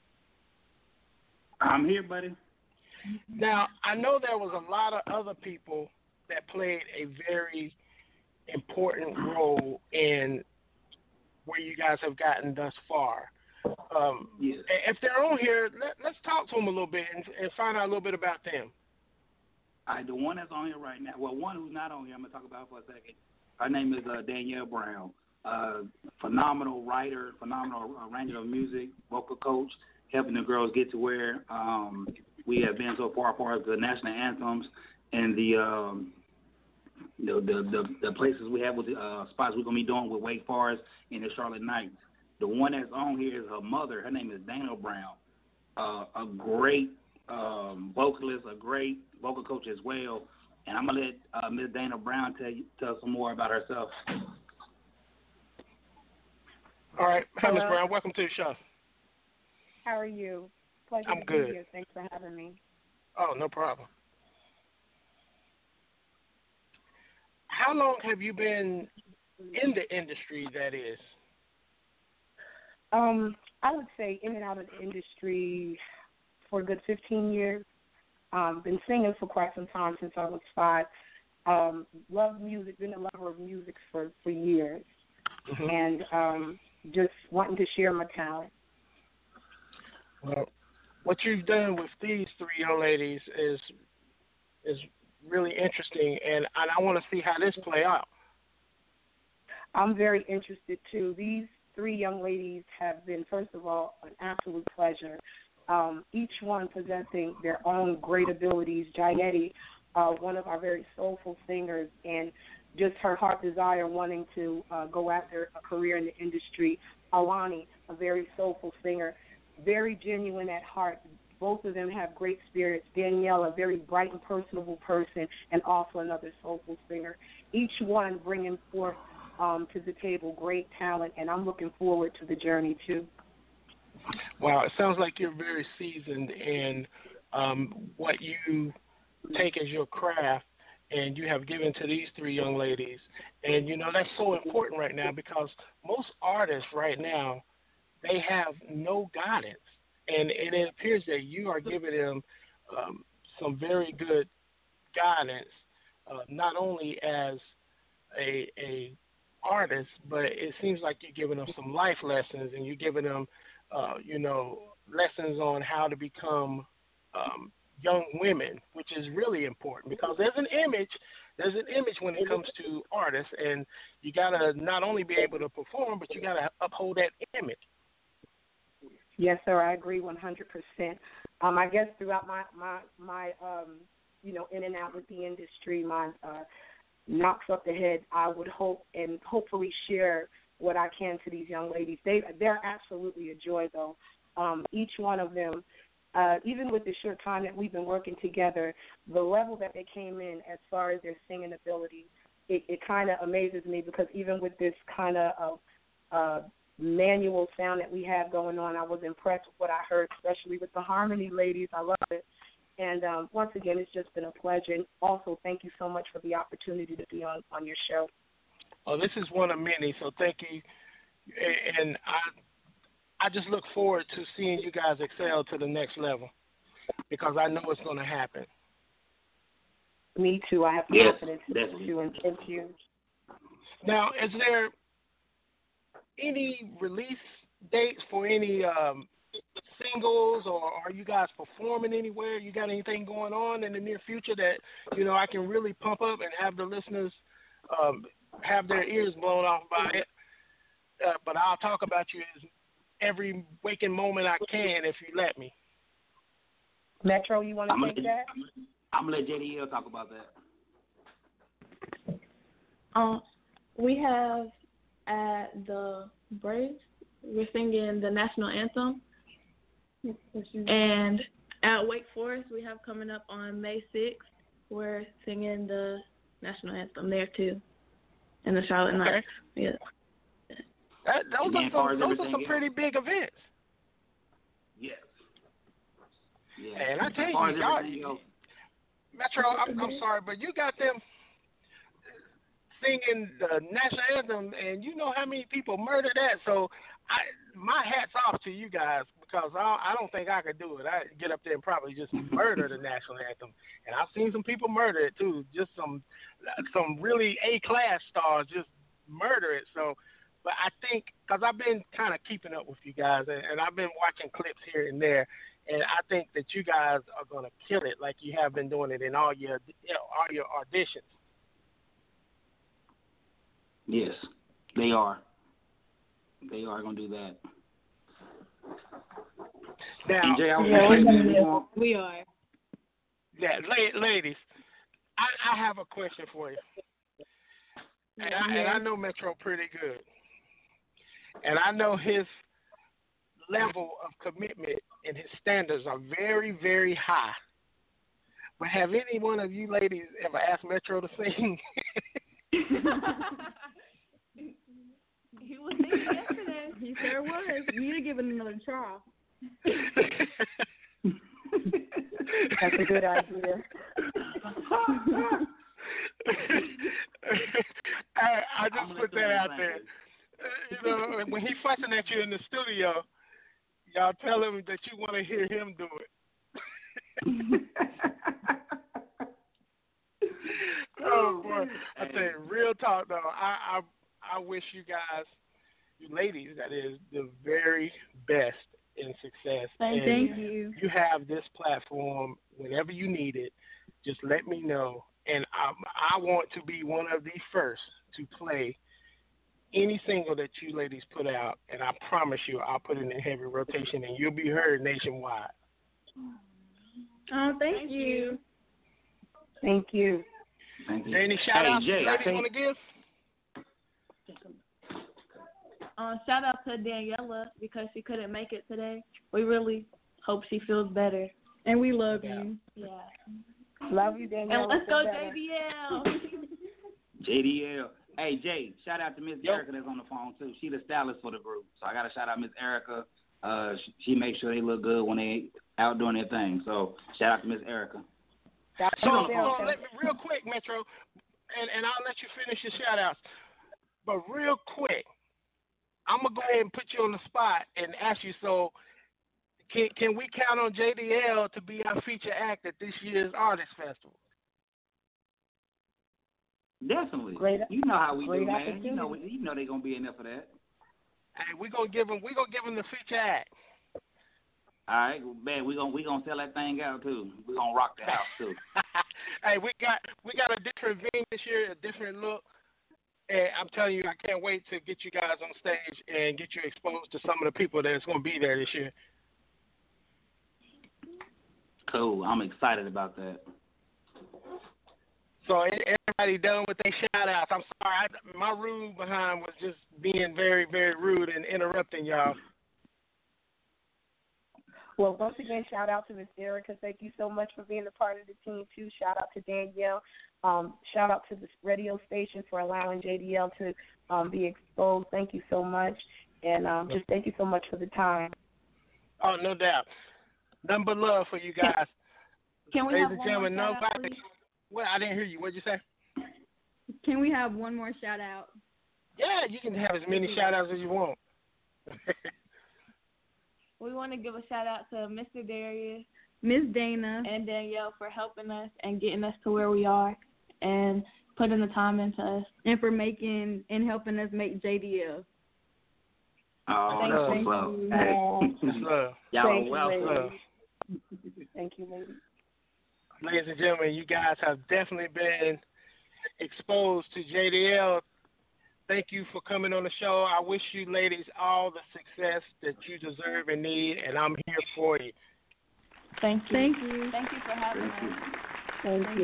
I'm here, buddy. Now, I know there was a lot of other people that played a very important role in where you guys have gotten thus far. Um, yeah. If they're on here, let, let's talk to them a little bit and, and find out a little bit about them. All right, the one that's on here right now, well, one who's not on here, I'm going to talk about for a second. Her name is uh, Danielle Brown. Uh, phenomenal writer, phenomenal arranger of music, vocal coach, helping the girls get to where um, we have been so far, far as the national anthems and the um, the, the the the places we have with the uh, spots we're gonna be doing with Wake Forest and the Charlotte Knights. The one that's on here is her mother. Her name is Dana Brown, uh, a great um, vocalist, a great vocal coach as well. And I'm gonna let uh, Miss Dana Brown tell you tell some more about herself. All right, hi, Miss Hello. Brown. Welcome to the show. How are you? Pleasure I'm to good. be here. Thanks for having me. Oh, no problem. How long have you been in the industry, that is? Um, I would say in and out of the industry for a good fifteen years. Um, been singing for quite some time since I was five. Um, love music, been a lover of music for, for years. Mm-hmm. And um, just wanting to share my talent. Well, what you've done with these three young ladies is is really interesting, and, and I want to see how this play out. I'm very interested, too. These three young ladies have been, first of all, an absolute pleasure. Um, each one possessing their own great abilities. Jayetti, uh, one of our very soulful singers, and just her heart desire wanting to uh, go after a career in the industry. Alani, a very soulful singer, very genuine at heart. Both of them have great spirits. Danielle, a very bright and personable person, and also another soulful singer. Each one bringing forth um, to the table great talent, and I'm looking forward to the journey, too. Wow, it sounds like you're very seasoned in um, what you take as your craft, and you have given to these three young ladies. And, you know, that's so important right now because most artists right now, they have no guidance. And, and it appears that you are giving them um, some very good guidance, uh, not only as a, a artist, but it seems like you're giving them some life lessons, and you're giving them, uh, you know, lessons on how to become um, young women, which is really important because there's an image, there's an image when it comes to artists, and you got to not only be able to perform, but you got to uphold that image. Yes, sir. I agree one hundred percent. Um, I guess throughout my my my um, you know, in and out with the industry, my uh, knocks up the head, I would hope and hopefully share what I can to these young ladies. They they're absolutely a joy, though. Um, each one of them, uh, even with the short time that we've been working together, the level that they came in as far as their singing ability, it, it kind of amazes me because even with this kind of uh, uh, manual sound that we have going on, I was impressed with what I heard, especially with the harmony ladies. I love it. And um, once again, it's just been a pleasure. And also, thank you so much for the opportunity to be on, on your show. Oh, this is one of many, so thank you. And I I just look forward to seeing you guys excel to the next level because I know it's going to happen. Me too. I have Yes, confidence definitely. in you, and thank you. Now, is there any release dates for any um, singles, or are you guys performing anywhere? You got anything going on in the near future that, you know, I can really pump up and have the listeners um, have their ears blown off by it? Uh, but I'll talk about you as every waking moment I can if you let me. Metro, you want I'm to gonna, take that? I'm going to let J D L talk about that. Um, we have at the Braves, we're singing the national anthem. And at Wake Forest, we have coming up on May sixth, we're singing the national anthem there too, in the Charlotte Okay. Knights. Yeah. That, those And then are as far some, as those are everything some else- pretty big events. Yes. Yeah. And I tell as far you, as y'all, everything else, Metro, I'm, I'm sorry, but you got them singing the national anthem, and you know how many people murder that. So, I, my hat's off to you guys because I, I don't think I could do it. I get up there and probably just murder the national anthem, and I've seen some people murder it too. Just some, some really A class stars just murder it. So, but I think because I've been kind of keeping up with you guys, and, and I've been watching clips here and there. And I think that you guys are going to kill it like you have been doing it in all your you know, all your auditions. yes, they are. They are going to do that. Now, And Jay, I was Yeah, going we're to gonna say, do- before- we are. yeah, la- ladies, I, I have a question for you. And I, and I know Metro pretty good. And I know his level of commitment and his standards are very, very high. But have any one of you ladies ever asked Metro to sing? He was singing yesterday. He sure was. You need to give it another try. That's a good idea. I, I I'm just gonna put throw that this out thing there. in. Uh, you know, when he fussing at you in the studio, y'all tell him that you want to hear him do it. Oh boy, I tell you, real talk though. I, I I wish you guys, you ladies, that is, the very best in success. Thank, and thank you. You have this platform whenever you need it. Just let me know, and I I want to be one of the first to play any single that you ladies put out, and I promise you, I'll put it in heavy rotation, and you'll be heard nationwide. Oh, thank, thank you. Thank you. Thank you. Any shout outs hey, Jay, you ladies I think, want to give? Uh, shout out to Daniela because she couldn't make it today. We really hope she feels better. And we love Yeah. you. Yeah. Love you, Danielle. And let's go Feel better. J D L. J D L. Hey, Jay, shout out to Miss Erica that's on the phone, too. She the stylist for the group. So I got to shout out Miss Erica. Uh, she, she makes sure they look good when they out doing their thing. So shout out to Miss Erica. That's So, what so I'm saying. let me, real quick, Metro, and, and I'll let you finish your shout outs. But real quick, I'm going to go ahead and put you on the spot and ask you, so can, can we count on J D L to be our feature act at this year's Artist Festival? Definitely. Great, you know how we great do, man. opportunity. You know, you know they're going to be in there for that. Hey, we're going to give them, we're going to give them the feature act. All right, man, we're going we gonna sell that thing out, too. We're going to rock the house, too. Hey, we got we got a different venue this year, a different look. And I'm telling you, I can't wait to get you guys on stage and get you exposed to some of the people that's going to be there this year. Cool. I'm excited about that. So everybody done with their shout outs. I'm sorry, I, my rude behind was just being very, very rude and interrupting y'all. Well, once again, shout out to Miss Erica. Thank you so much for being a part of the team, too. Shout out to Danielle. Um, shout out to the radio station for allowing J D L to um, be exposed. Thank you so much. And um, just thank you so much for the time. Oh, no doubt. Nothing but love for you guys. Can we Ladies have and one gentlemen, more shout out, nobody. please? Well, I didn't hear you. What'd you say? Can we have one more shout out? Yeah, you can have as many shout outs as you want. We want to give a shout out to Mister Darius, Miss Dana, and Danielle for helping us and getting us to where we are and putting the time into us. And for making and helping us make J D L. Oh, Thank that's what's up. you. Hey. Love. Y'all Thank are you, welcome. ladies. Thank you, ladies. Ladies and gentlemen, you guys have definitely been exposed to J D L. Thank you for coming on the show. I wish you ladies all the success that you deserve and need, and I'm here for you. Thank you. Thank you. Thank you for having Thank you. us. Thank, Thank you.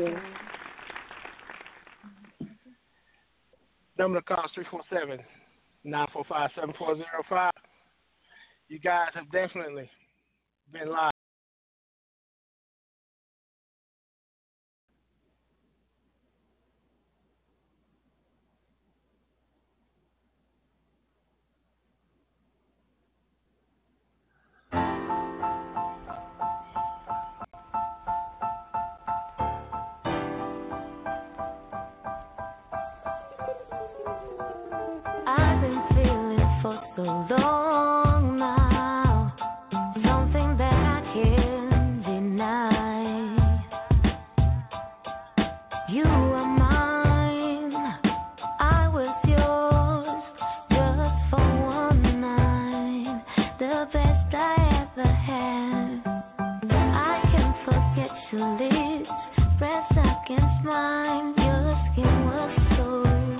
you. Number to call is three four seven, nine four five, seven four zero five. You guys have definitely been live. so long now, something that I can't deny. You are mine, I was yours, just for one night, the best I ever had. I can't forget your lips, pressed against mine, your skin was so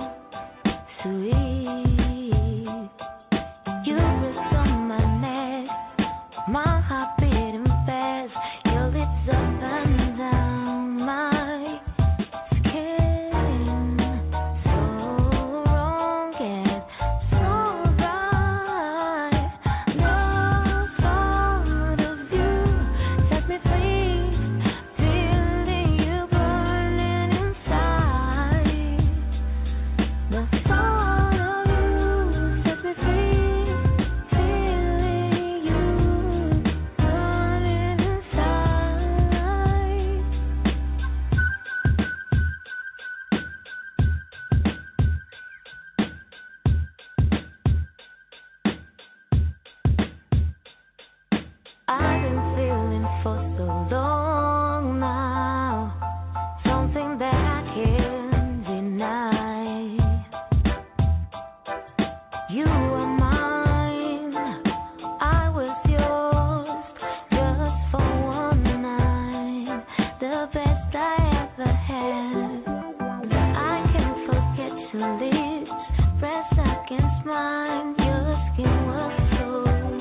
sweet. You rest on my neck, my heart beating fast, your lips up and down my skin. So wrong and so right. No thought of you set me free, feeling you burning inside. The thought of you set me free, feeling you burning inside. I've been feeling for so long now, something that I can't deny. You are mine, I was yours, just for one night, the best I ever had. I can't forget your lips, pressed against mine, your skin was so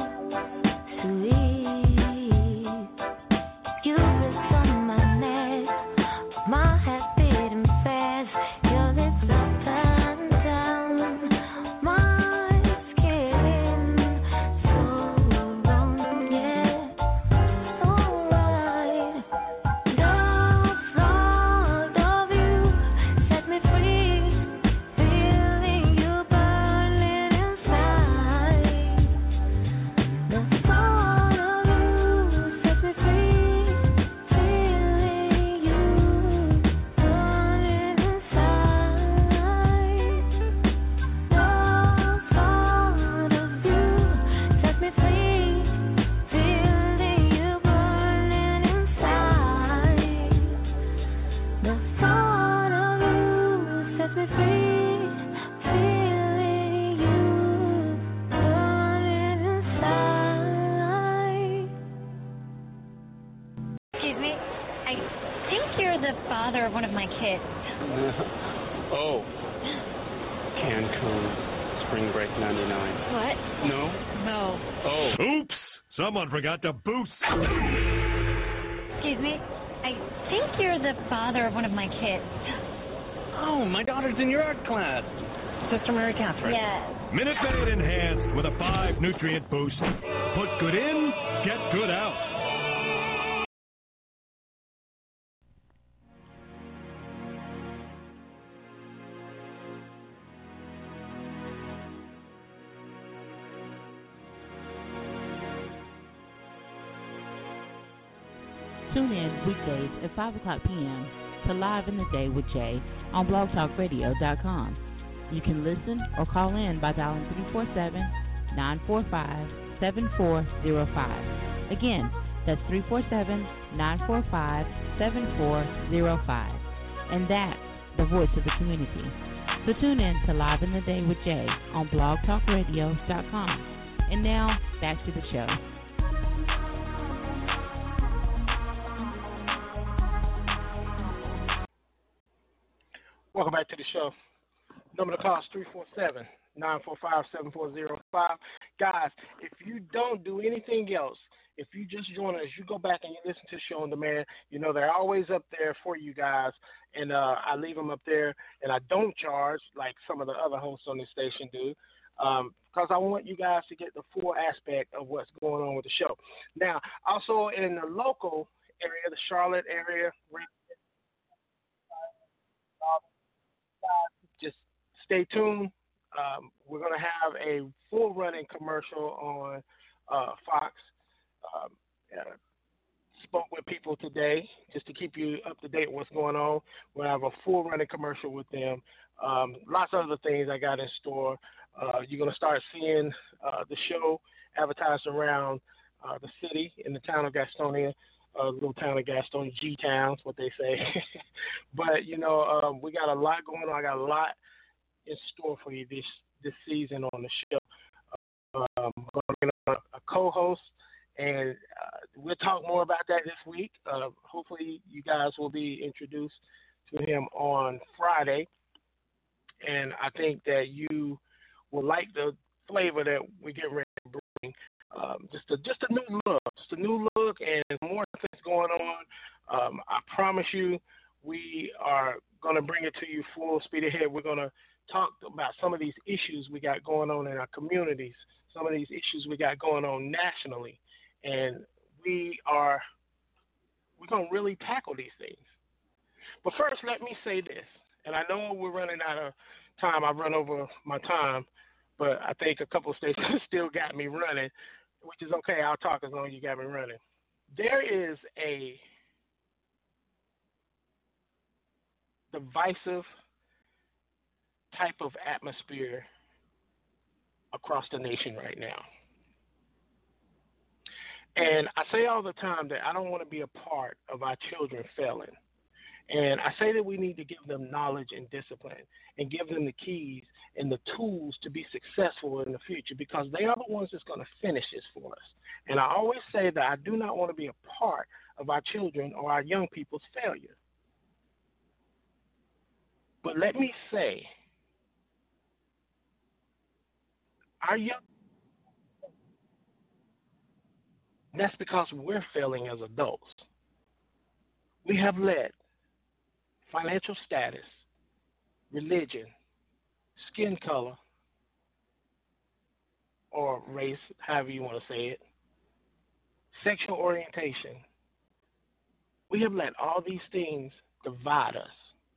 sweet. You rest on my neck, my heart beating fast, your lips up and down my skin. So wrong, yeah, so right. The thought of you set me free, feeling you burning inside. The thought of you set me free, feeling you burning inside. The thought of you set me free, feeling you burning inside. The thought of you set me free, feeling you burning inside. Excuse me, I think you're the father of one of my kids. Oh, Cancun, Spring Break ninety-nine. What? No? No. Oh. Oops! Someone forgot to boost. Excuse me, I think you're the father of one of my kids. Oh, my daughter's in your art class. Sister Mary Catherine. Yes. Minute Maid Enhanced with a five nutrient boost. Put good in, get good out. Tune in weekdays at five o'clock p.m. to Live in the Day with Jay on blog talk radio dot com. You can listen or call in by dialing three four seven, nine four five, seven four zero five. Again, that's three four seven, nine four five, seven four zero five. And that's the voice of the community. So tune in to Live in the Day with Jay on blog talk radio dot com. And now, back to the show. Welcome back to the show. Number to call is three four seven, nine four five, seven four zero five. Guys, if you don't do anything else, if you just join us, you go back and you listen to the show on demand, you know they're always up there for you guys, and uh, I leave them up there, and I don't charge like some of the other hosts on this station do, um, because I want you guys to get the full aspect of what's going on with the show. Now, also in the local area, the Charlotte area, just stay tuned. Um, we're going to have a full running commercial on uh, Fox. Um, uh, spoke with people people today, just to keep you up to date with what's going on. We'll have a full running commercial with them. Um, lots of other things I got in store. Uh, you're going to start seeing uh, the show advertised around uh, the city in the town of Gastonia, uh, little town of Gastonia, G-Town, what they say. But, you know, um, we got a lot going on. I got a lot in store for you this, this season on the show. Um, I'm going to get a, a co-host, and uh, we'll talk more about that this week. Uh, hopefully you guys will be introduced to him on Friday. And I think that you will like the flavor that we get ready to bring. Um, just a just a new look, just a new look, and more things going on. Um, I promise you, we are going to bring it to you full speed ahead. We're going to talk about some of these issues we got going on in our communities, some of these issues we got going on nationally, and we are we're going to really tackle these things. But first, let me say this. And I know we're running out of time. I've run over my time, but I think a couple of states still got me running, which is okay. I'll talk as long as you got me running. There is a divisive type of atmosphere across the nation right now. And I say all the time that I don't want to be a part of our children failing. And I say that we need to give them knowledge and discipline and give them the keys and the tools to be successful in the future, because they are the ones that's going to finish this for us. And I always say that I do not want to be a part of our children or our young people's failure. But let me say, our young, that's because we're failing as adults. We have let financial status, religion, skin color, or race, however you want to say it, sexual orientation. We have let all these things divide us.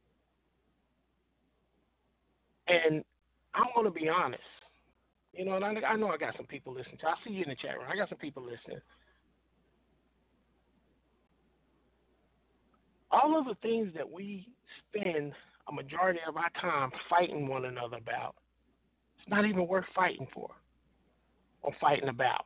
And I'm going to be honest. You know, and I, I know I got some people listening. I see you in the chat room. I got some people listening. All of the things that we spend a majority of our time fighting one another about, it's not even worth fighting for or fighting about.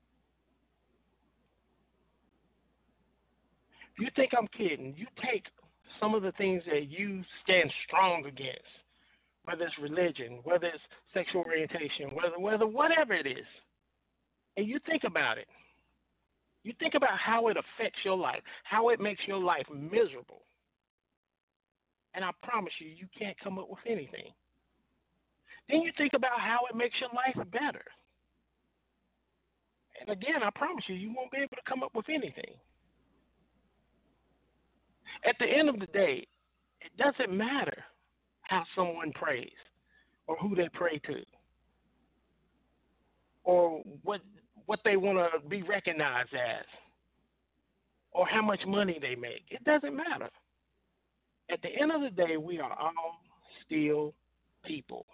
If you think I'm kidding, you take some of the things that you stand strong against, whether it's religion, whether it's sexual orientation, whether whether whatever it is, and you think about it. You think about how it affects your life, how it makes your life miserable. And I promise you, you can't come up with anything. Then you think about how it makes your life better. And again, I promise you, you won't be able to come up with anything. At the end of the day, it doesn't matter how someone prays or who they pray to or what what they want to be recognized as, or how much money they make. It doesn't matter. At the end of the day, we are all still people.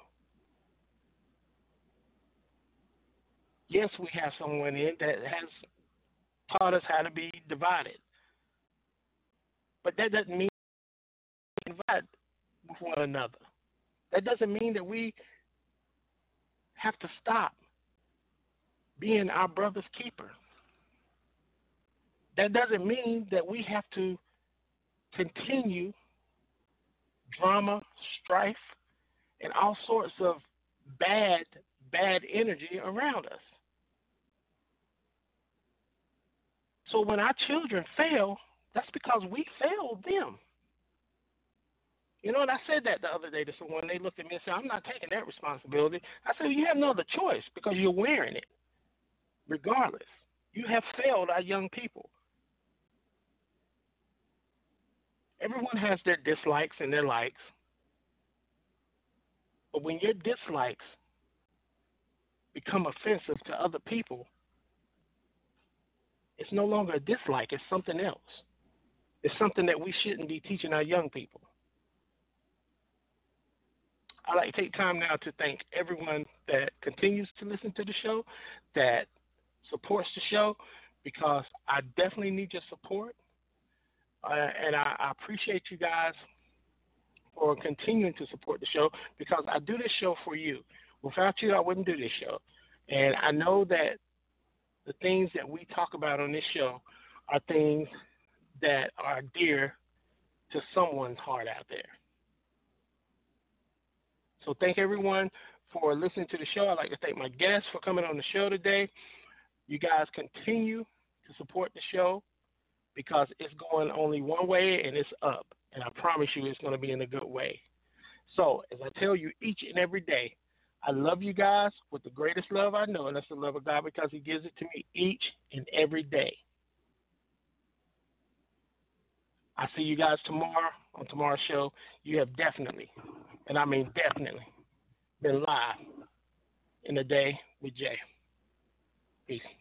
Yes, we have someone in that has taught us how to be divided. But that doesn't mean we divide with one another. That doesn't mean that we have to stop being our brother's keeper. That doesn't mean that we have to continue drama, strife, and all sorts of bad, bad energy around us. So when our children fail, that's because we failed them. You know, and I said that the other day to someone. They looked at me and said, I'm not taking that responsibility. I said, well, you have no other choice because you're wearing it. Regardless, you have failed our young people. Everyone has their dislikes and their likes. But when your dislikes become offensive to other people, it's no longer a dislike. It's something else. It's something that we shouldn't be teaching our young people. I'd like to take time now to thank everyone that continues to listen to the show, that supports the show, because I definitely need your support. uh, and I, I appreciate you guys for continuing to support the show because I do this show for you. Without you, I wouldn't do this show. And I know that the things that we talk about on this show are things that are dear to someone's heart out there. So thank everyone for listening to the show. I'd like to thank my guests for coming on the show today. You guys continue to support the show because it's going only one way and it's up. And I promise you it's going to be in a good way. So as I tell you each and every day, I love you guys with the greatest love I know, and that's the love of God because he gives it to me each and every day. I see you guys tomorrow on tomorrow's show. You have definitely, and I mean definitely, been live in the day with Jay. Peace.